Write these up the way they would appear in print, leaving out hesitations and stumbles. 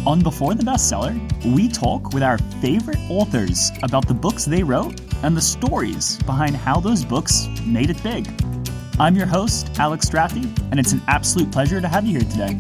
On Before the Bestseller, we talk with our favorite authors about the books they wrote and the stories behind how those books made it big. I'm your host, Alex Strafty, and it's an absolute pleasure to have you here today.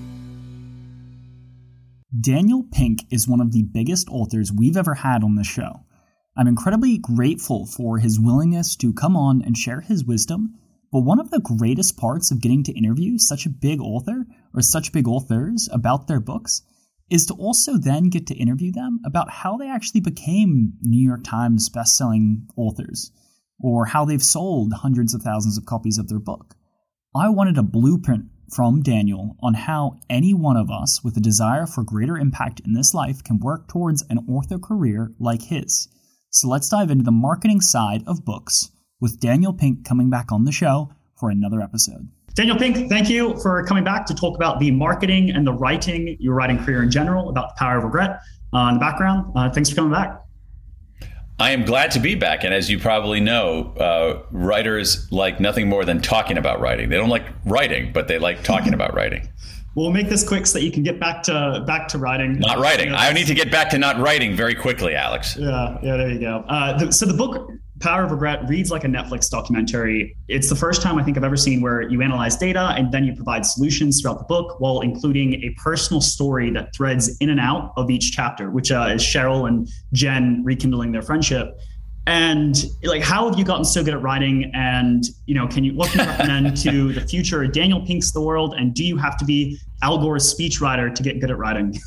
Daniel Pink is one of the biggest authors we've ever had on this show. I'm incredibly grateful for his willingness to come on and share his wisdom, but one of the greatest parts of getting to interview such a big author or such big authors about their books is to also then get to interview them about how they actually became New York Times bestselling authors, or how they've sold hundreds of thousands of copies of their book. I wanted a blueprint from Daniel on how any one of us with a desire for greater impact in this life can work towards an author career like his. So let's dive into the marketing side of books with Daniel Pink coming back on the show for another episode. Daniel Pink, thank you for coming back to talk about the marketing and the writing, your writing career in general, about the power of regret in the background. Thanks for coming back. I am glad to be back. And as you probably know, writers like nothing more than talking about writing. They don't like writing, but they like talking about writing. We'll make this quick so that you can get back to writing. Not writing. I need to get back to not writing very quickly, Alex. Yeah, there you go. So the book Power of Regret reads like a Netflix documentary. It's the first time I think I've ever seen where you analyze data and then you provide solutions throughout the book while including a personal story that threads in and out of each chapter, which is Cheryl and Jen rekindling their friendship. And like, how have you gotten so good at writing? And what can you recommend to the future Daniel Pink's the world? And do you have to be Al Gore's speechwriter to get good at writing?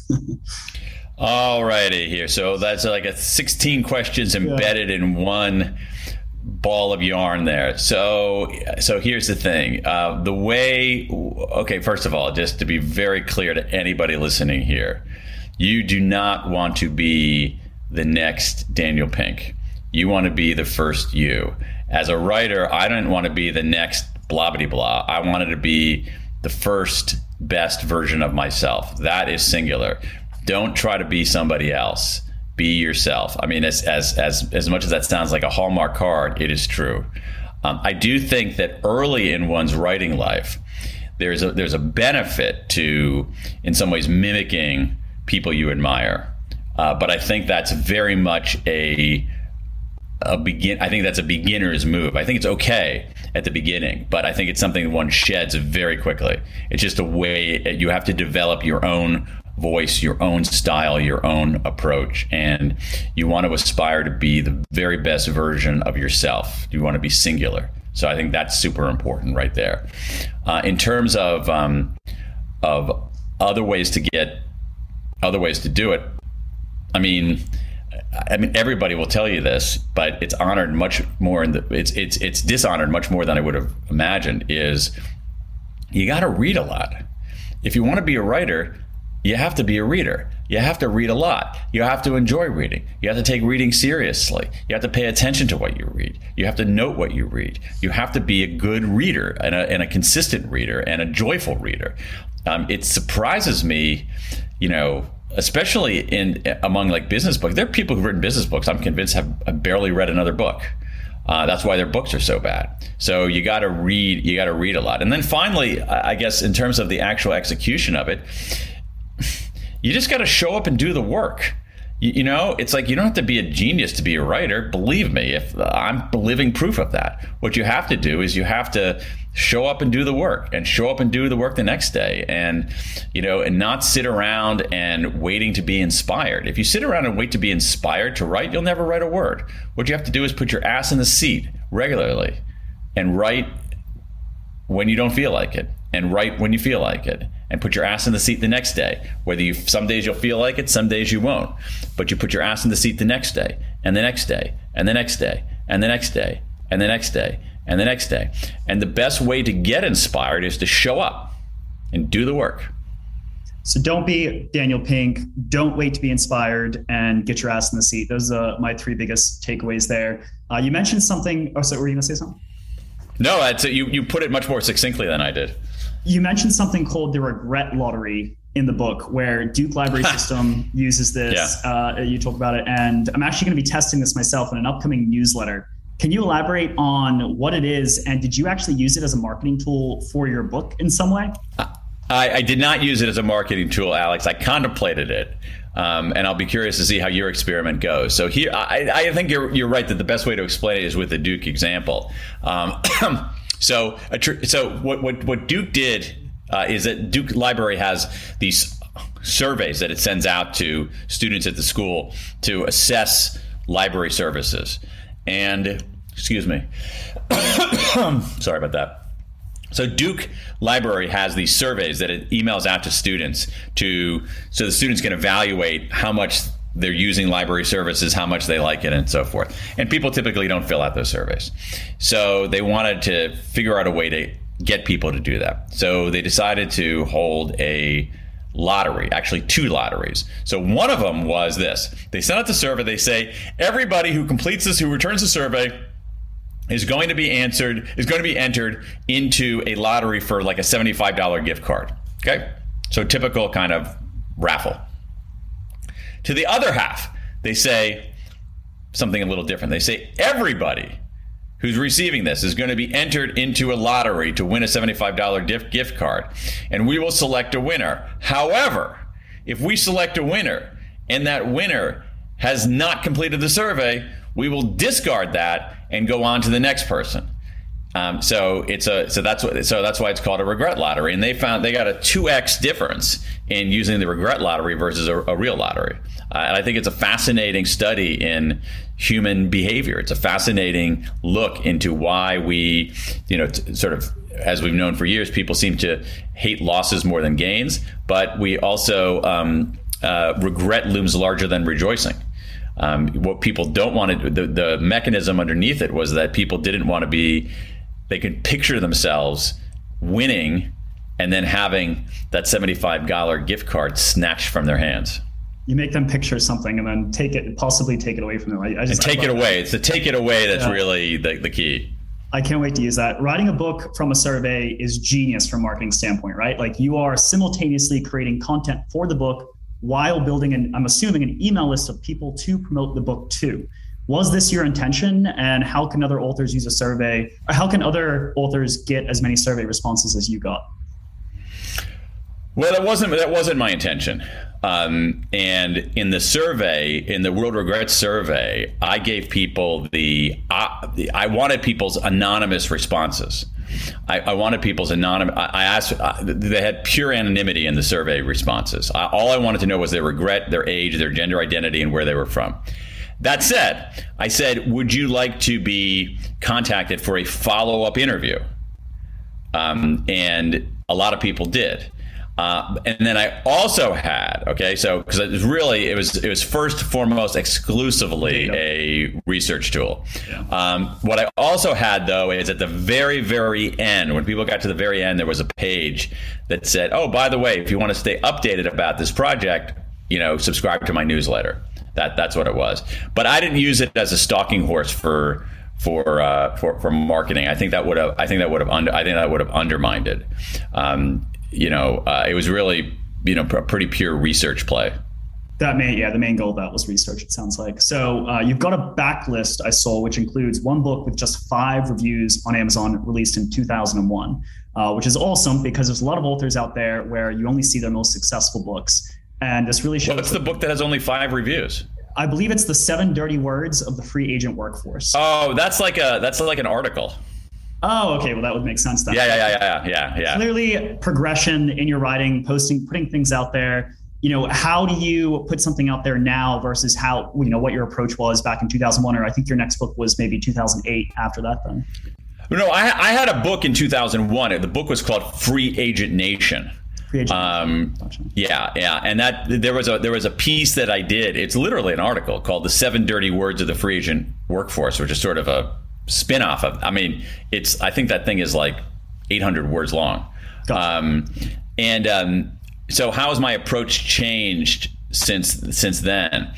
All righty here. So that's like a 16 questions embedded in one ball of yarn there. So here's the thing. First of all, just to be very clear to anybody listening here, you do not want to be the next Daniel Pink. You want to be the first you. As a writer, I didn't want to be the next blah, blah, blah. I wanted to be the first best version of myself. That is singular. Don't try to be somebody else. Be yourself. I mean, as much as that sounds like a Hallmark card, it is true. I do think that early in one's writing life, there's a benefit to, in some ways, mimicking people you admire. But I think that's very much I think that's a beginner's move. I think it's okay at the beginning, but I think it's something one sheds very quickly. It's just a way you have to develop your own voice, your own style, your own approach, and you want to aspire to be the very best version of yourself. You want to be singular. So I think that's super important right there. In terms of other ways to do it, I mean, everybody will tell you this, but it's honored much more it's dishonored much more than I would have imagined. Is you got to read a lot. If you want to be a writer, you have to be a reader. You have to read a lot. You have to enjoy reading. You have to take reading seriously. You have to pay attention to what you read. You have to note what you read. You have to be a good reader and a consistent reader and a joyful reader. It surprises me, especially among like business books. There are people who've written business books, I'm convinced, have barely read another book. That's why their books are so bad. So you got to read a lot. And then finally, I guess in terms of the actual execution of it, you just got to show up and do the work. It's like you don't have to be a genius to be a writer. Believe me, if I'm living proof of that. What you have to do is you have to show up and do the work, and show up and do the work the next day, and not sit around and waiting to be inspired. If you sit around and wait to be inspired to write, you'll never write a word. What you have to do is put your ass in the seat regularly and write when you don't feel like it, and write when you feel like it, and put your ass in the seat the next day. Some days you'll feel like it, some days you won't. But you put your ass in the seat the next day, and the next day, and the next day, and the next day, and the next day, and the next day. And the best way to get inspired is to show up and do the work. So don't be Daniel Pink, don't wait to be inspired, and get your ass in the seat. Those are my three biggest takeaways there. You mentioned something. Oh, so were you going to say something? No, you put it much more succinctly than I did. You mentioned something called the regret lottery in the book, where Duke Library System uses this. Yeah. You talk about it, and I'm actually going to be testing this myself in an upcoming newsletter. Can you elaborate on what it is, and did you actually use it as a marketing tool for your book in some way? I did not use it as a marketing tool, Alex. I contemplated it. And I'll be curious to see how your experiment goes. So here, I think you're right that the best way to explain it is with the Duke example. So what Duke did is that Duke Library has these surveys that it sends out to students at the school to assess library services. And excuse me, sorry about that. So Duke Library has these surveys that it emails out to students so the students can evaluate how much they're using library services, how much they like it, and so forth. And people typically don't fill out those surveys. So they wanted to figure out a way to get people to do that. So they decided to hold a lottery, actually 2 lotteries. So one of them was this. They sent out the survey. They say, everybody who completes this, who returns the survey, is going to be entered into a lottery for like a $75 gift card. Okay? So typical kind of raffle. To the other half, they say something a little different. They say everybody who's receiving this is going to be entered into a lottery to win a $75 gift card, and we will select a winner. However, if we select a winner and that winner has not completed the survey, we will discard that and go on to the next person. So that's why it's called a regret lottery. And they got a 2x difference in using the regret lottery versus a real lottery. And I think it's a fascinating study in human behavior. It's a fascinating look into why we, sort of, as we've known for years, people seem to hate losses more than gains. But we also regret looms larger than rejoicing. What people don't want to do, the mechanism underneath it was that people didn't want to be, they could picture themselves winning and then having that $75 gift card snatched from their hands. You make them picture something and then possibly take it away from them. Take it away. It's the take it away that's really the key. I can't wait to use that. Writing a book from a survey is genius from a marketing standpoint, right? Like you are simultaneously creating content for the book while building I'm assuming an email list of people to promote the book to. Was this your intention? And how can other authors use a survey? Or how can other authors get as many survey responses as you got? Well, that wasn't my intention. And in the survey, in the World Regrets survey, I gave people I wanted people's anonymous responses. I wanted people's anonymous. I asked. They had pure anonymity in the survey responses. All I wanted to know was their regret, their age, their gender identity, and where they were from. That said, I said, "Would you like to be contacted for a follow-up interview?" And a lot of people did. And then I also had, so because it was first and foremost exclusively a research tool. Yeah. What I also had, though, is at the very, very end, when people got to the very end, there was a page that said, oh, by the way, if you want to stay updated about this project, subscribe to my newsletter. That's what it was. But I didn't use it as a stalking horse for marketing. I think that would have undermined it. It was really, a pretty pure research play. The main goal of that was research, it sounds like. So you've got a backlist I saw, which includes one book with just 5 reviews on Amazon released in 2001, which is awesome because there's a lot of authors out there where you only see their most successful books. And this really shows. What's the book that has only 5 reviews? I believe it's the 7 Dirty Words of the Free Agent Workforce. Oh, that's like an article. Oh, okay. Well, that would make sense then. Yeah. Clearly, progression in your writing, putting things out there. How do you put something out there now versus how, what your approach was back in 2001, or I think your next book was maybe 2008 after that then? No, I had a book in 2001. The book was called Free Agent Nation. Gotcha. Yeah, and that there was a piece that I did. It's literally an article called "The 7 Dirty Words of the Free Agent Workforce," which is sort of a spin-off of. I think that thing is like 800 words long. Gotcha. So how has my approach changed since then?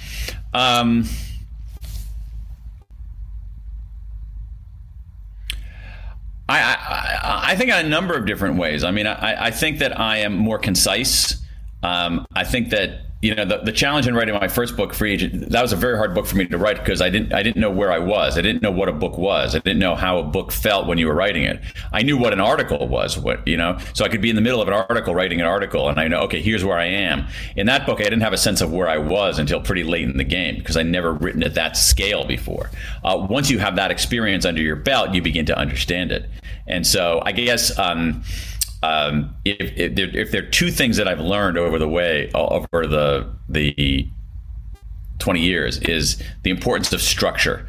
I think in a number of different ways. I think that I am more concise. I think that, the challenge in writing my first book, Free Agent, that was a very hard book for me to write because I didn't know where I was. I didn't know what a book was. I didn't know how a book felt when you were writing it. I knew what an article was, so I could be in the middle of an article writing an article and I know, okay, here's where I am. In that book, I didn't have a sense of where I was until pretty late in the game because I never written at that scale before. Once you have that experience under your belt, you begin to understand it. And so I guess if there are two things that I've learned over the 20 years is the importance of structure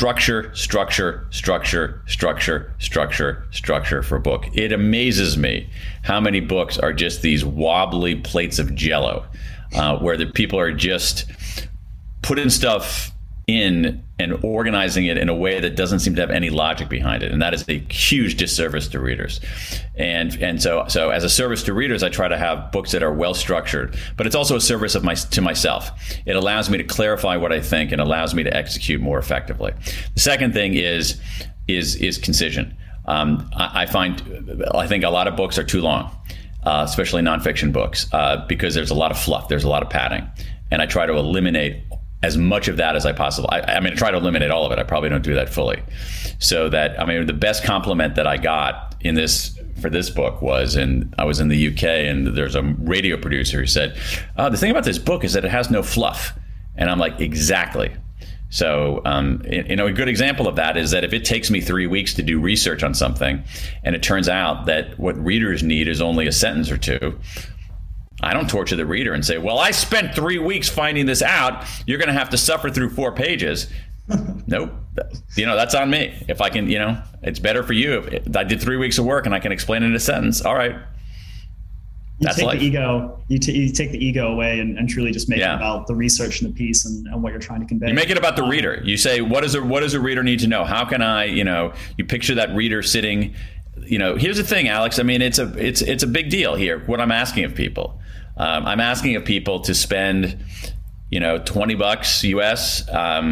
for a book. It amazes me how many books are just these wobbly plates of jello, where the people are just putting stuff in and organizing it in a way that doesn't seem to have any logic behind it, and that is a huge disservice to readers. And so as a service to readers, I try to have books that are well structured, but it's also a service to myself. It allows me to clarify what I think and allows me to execute more effectively. The second thing is concision. I think a lot of books are too long, especially nonfiction books, because there's a lot of fluff, there's a lot of padding, and I try to eliminate as much of that as I possibly. I try to eliminate all of it. I probably don't do that fully. So that, the best compliment that I got for this book was, I was in the UK and there's a radio producer who said, the thing about this book is that it has no fluff. And I'm like, exactly. So, a good example of that is that if it takes me 3 weeks to do research on something and it turns out that what readers need is only a sentence or two, I don't torture the reader and say, well, I spent 3 weeks finding this out. You're going to have to suffer through 4 pages. Nope. That's on me. If I can, it's better for you. If I did 3 weeks of work and I can explain it in a sentence. All right. That's life. The ego. You take the ego away and truly just make it about the research and the piece and what you're trying to convey. You make it about the reader. You say, what does a reader need to know? How can I, you picture that reader sitting. Here's the thing, Alex. It's a big deal here. What I'm asking of people. I'm asking of people to spend, $20 US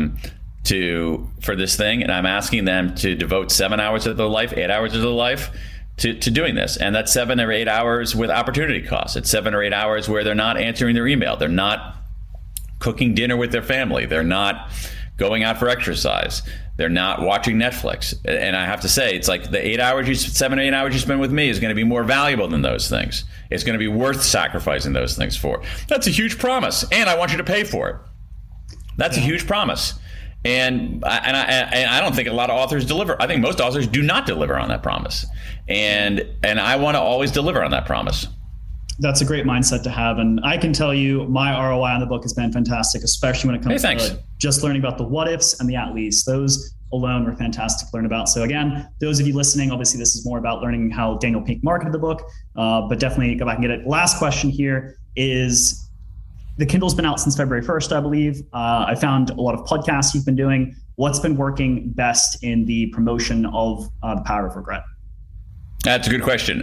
for this thing, and I'm asking them to devote 7 hours of their life, 8 hours of their life to doing this. And that's 7 or 8 hours with opportunity costs. It's 7 or 8 hours where they're not answering their email, they're not cooking dinner with their family, they're not going out for exercise, they're not watching Netflix. And I have to say, it's like the 7 or 8 hours you spend with me is going to be more valuable than those things. It's going to be worth sacrificing those things for. That's a huge promise, and I want you to pay for it. That's a huge promise, and I don't think a lot of authors deliver. I think most authors do not deliver on that promise, and I want to always deliver on that promise. That's a great mindset to have, and I can tell you my ROI on the book has been fantastic, especially when it comes to just learning about the what ifs and the at least. Those alone were fantastic to learn about. So again, those of you listening, obviously this is more about learning how Daniel Pink marketed the book, but definitely go back and get it. Last question here is, the Kindle's been out since February 1st, I believe. I found a lot of podcasts you've been doing. What's been working best in the promotion of The Power of Regret? That's a good question.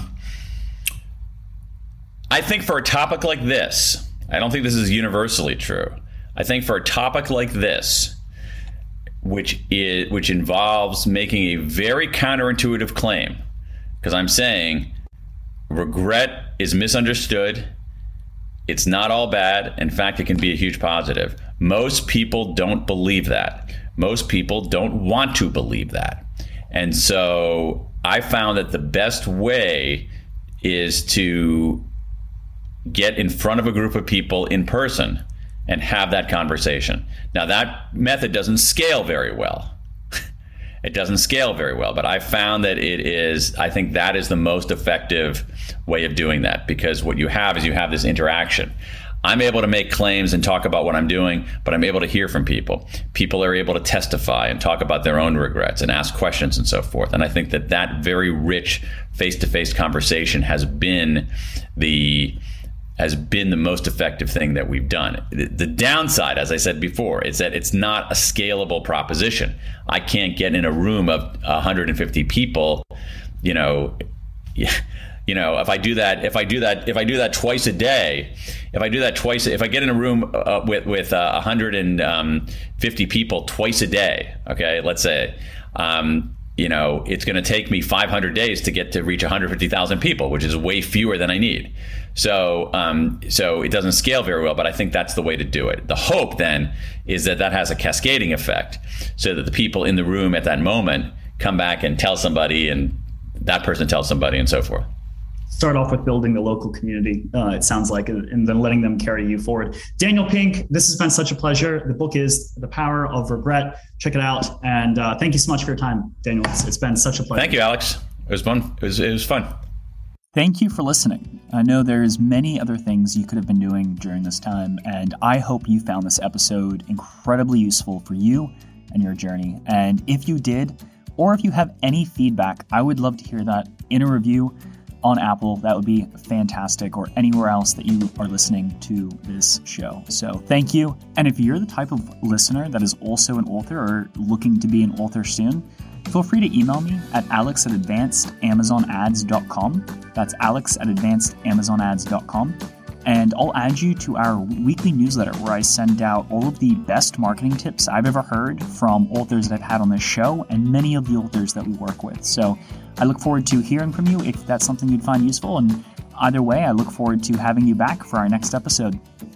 I think for a topic like this, I don't think this is universally true. I think for a topic like this, which involves making a very counterintuitive claim, because I'm saying regret is misunderstood. It's not all bad. In fact, it can be a huge positive. Most people don't believe that. Most people don't want to believe that. And so I found that the best way is to get in front of a group of people in person and have that conversation. Now, that method doesn't scale very well. It doesn't scale very well, but I found that I think that is the most effective way of doing that, because what you have is this interaction. I'm able to make claims and talk about what I'm doing, but I'm able to hear from people. People are able to testify and talk about their own regrets and ask questions and so forth. And I think that very rich face-to-face conversation has been the most effective thing that we've done. The downside, as I said before, is that it's not a scalable proposition. I can't get in a room of 150 people, if I do that twice a day, if I get in a room with 150 people twice a day, okay, let's say, it's going to take me 500 days to get to reach 150,000 people, which is way fewer than I need. So it doesn't scale very well, but I think that's the way to do it. The hope then is that has a cascading effect, so that the people in the room at that moment come back and tell somebody, and that person tells somebody, and so forth. Start off with building the local community, it sounds like, and then letting them carry you forward. Daniel Pink, this has been such a pleasure. The book is The Power of Regret. Check it out. And thank you so much for your time, Daniel. It's been such a pleasure. Thank you, Alex. It was fun. It was fun. Thank you for listening. I know there's many other things you could have been doing during this time, and I hope you found this episode incredibly useful for you and your journey. And if you did, or if you have any feedback, I would love to hear that in a review on Apple. That would be fantastic, or anywhere else that you are listening to this show. So thank you. And if you're the type of listener that is also an author or looking to be an author soon, feel free to email me at alex@advancedamazonads.com. That's alex@advancedamazonads.com. And I'll add you to our weekly newsletter where I send out all of the best marketing tips I've ever heard from authors that I've had on this show and many of the authors that we work with. So I look forward to hearing from you if that's something you'd find useful. And either way, I look forward to having you back for our next episode.